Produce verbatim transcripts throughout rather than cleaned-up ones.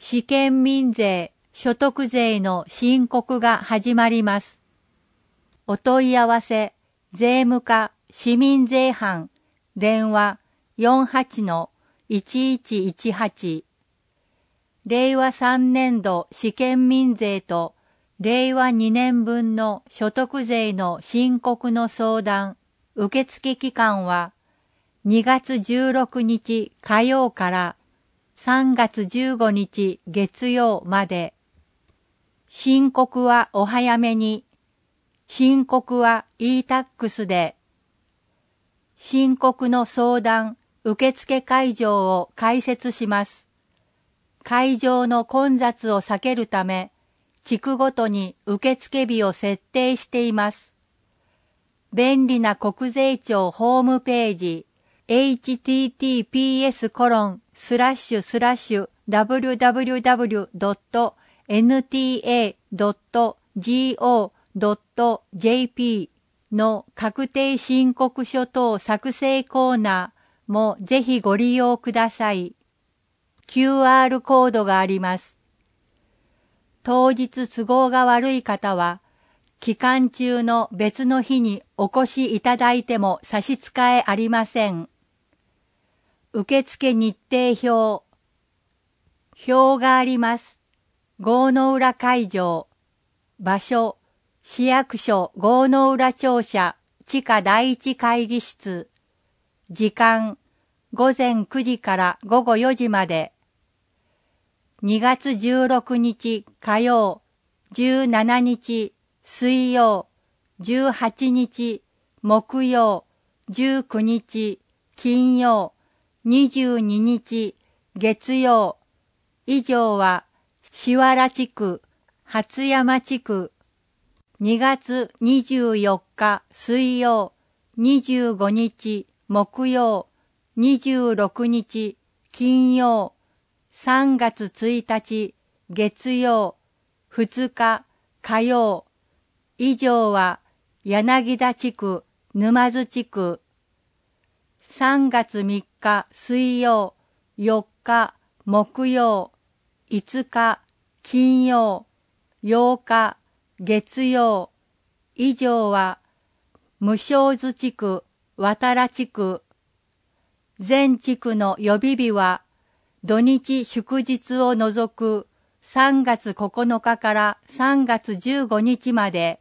試験民税、所得税の申告が始まります。お問い合わせ、税務課市民税班、電話 よんはちのいちいちいちはち。れいわさんねん度試験民税とれいわにねんぶんの所得税の申告の相談、受付期間はにがつじゅうろくにち火曜からさんがつじゅうごにち月曜まで。申告はお早めに。申告は イータックス で。申告の相談、受付会場を開設します。会場の混雑を避けるため、地区ごとに受付日を設定しています。便利な国税庁ホームページ、エイチティーティーピーエスコロンスラッシュスラッシュダブリュダブリュダブリュドットエヌティーエードットジーオードットジェーピー の確定申告書等作成コーナーもぜひご利用ください。キューアール コードがあります。当日都合が悪い方は、期間中の別の日にお越しいただいても差し支えありません。受付日程表。表があります。郷の浦会場。場所、市役所郷の浦庁舎地下第一会議室。時間、ごぜんくじからごごよじまで。にがつじゅうろくにち火曜、じゅうしちにち水曜、じゅうはちにち木曜、じゅうくにち金曜、にじゅうににち月曜。以上は、志原地区、初山地区。にがつにじゅうよっか水曜、にじゅうごにち木曜、にじゅうろくにち金曜、さんがつついたち月曜、ふつか火曜。以上は柳田地区、沼津地区。さんがつみっか水曜、よっか木曜、いつか金曜、ようか月曜。以上は無償津地区、渡良地区。全地区の予備日は土日祝日を除くさんがつここのかからさんがつじゅうごにちまで。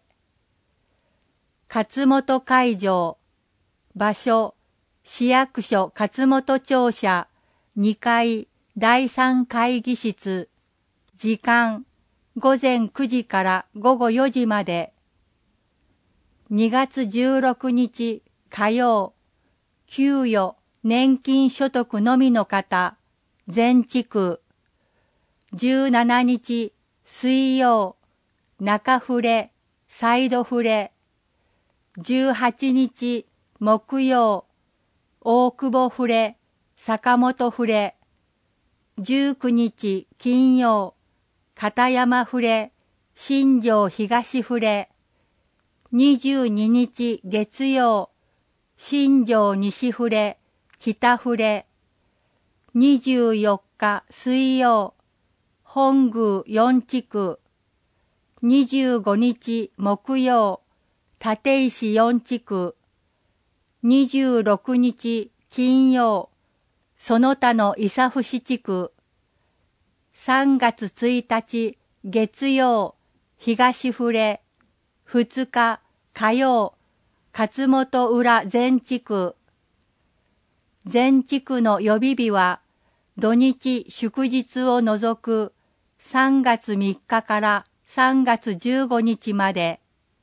勝本会場。場所、市役所勝本庁舎にかいだいさん会議室。時間、ごぜんくじからごごよじまで。にがつじゅうろくにち火曜、給与、年金所得のみの方、全地区。じゅうしちにち水曜、中触れ、サイド触れ。じゅうはちにち木曜、大久保触れ、坂本触れ。じゅうくにち金曜、片山触れ、新庄東触れ。にじゅうににち月曜、新庄西触れ、北触れ。にじゅうよっか水曜、本宮四地区。にじゅうごにち木曜、立石四地区。にじゅうろくにち金曜、その他の伊佐伏地区。さんがつついたち月曜、東触れ。ふつか火曜、勝本浦全地区。全地区の予備日は土日祝日を除くさんがつみっかからさんがつじゅうごにちまで。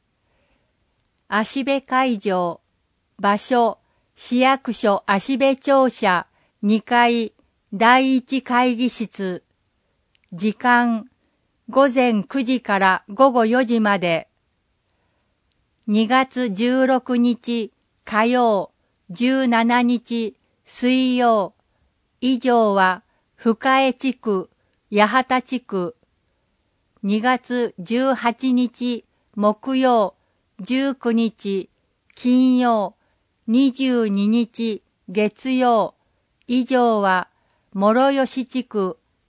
芦部会場。場所、市役所芦部庁舎にかいだいいち会議室。時間、ごぜんくじからごごよじまで。にがつじゅうろくにち火曜、じゅうしちにち水曜。以上は深江地区、八幡地区。にがつじゅうはちにち木曜、じゅうくにち金曜、にじゅうににち月曜。以上は諸吉地区、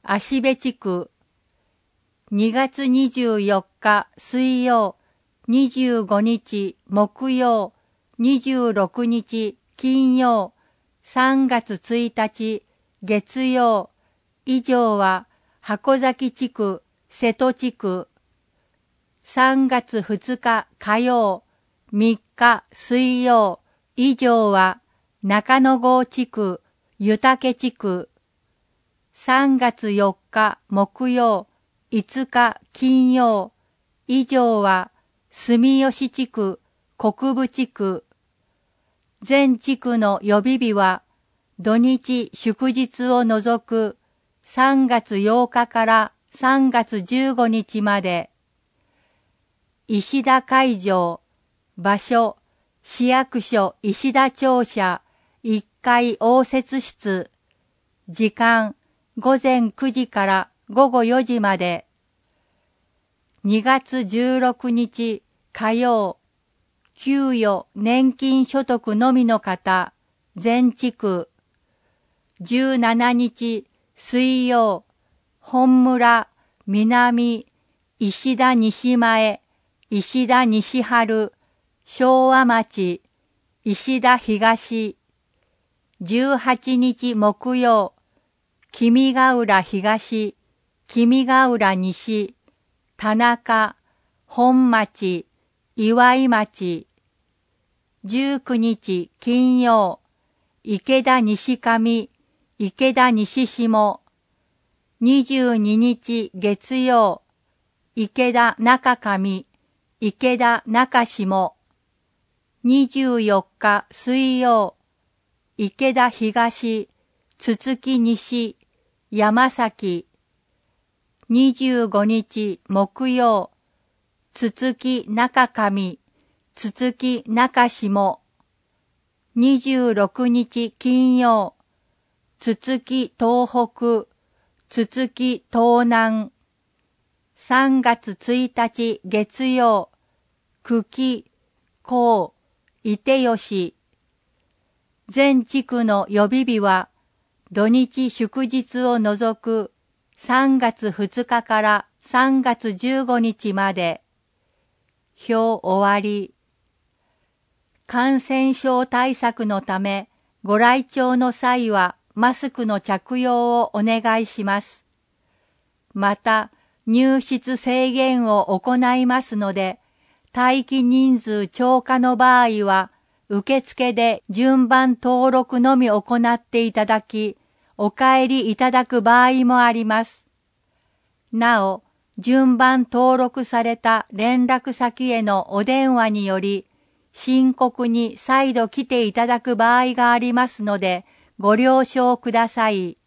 芦部地区。にがつにじゅうよっか水曜、にじゅうごにち木曜、にじゅうろくにち金曜、さんがつついたち月曜、以上は箱崎地区、瀬戸地区。さんがつふつか火曜、みっか水曜、以上は中野郷地区、湯竹地区。さんがつよっか木曜、いつか金曜、以上は住吉地区、国分地区。全地区の予備日は土日祝日を除くさんがつようかからさんがつじゅうごにちまで。石田会場、場所、市役所石田庁舎いっかい応接室。時間、ごぜんくじからごごよじまで。にがつじゅうろくにち火曜、給与年金所得のみの方、全地区。じゅうしちにち水曜、本村、南、石田西前、石田西春、昭和町、石田東。じゅうはちにち木曜、君ヶ浦東、君ヶ浦西、田中、本町、岩井町。じゅうくにち金曜、池田西上、池田西下。にじゅうににち月曜、池田中上、池田中下。にじゅうよっか水曜、池田東、つつき西、山崎。にじゅうごにち木曜、つつき中上、つつき中下。にじゅうろくにち金曜、つつき東北、つつき東南。さんがつついたち月曜、久喜、高、伊手吉。全地区の予備日は土日祝日を除くさんがつふつかからさんがつじゅうごにちまで。表終わり。感染症対策のため、ご来庁の際はマスクの着用をお願いします。また、入室制限を行いますので、待機人数超過の場合は、受付で順番登録のみ行っていただき、お帰りいただく場合もあります。なお、順番登録された連絡先へのお電話により、申告に再度来ていただく場合がありますので、ご了承ください。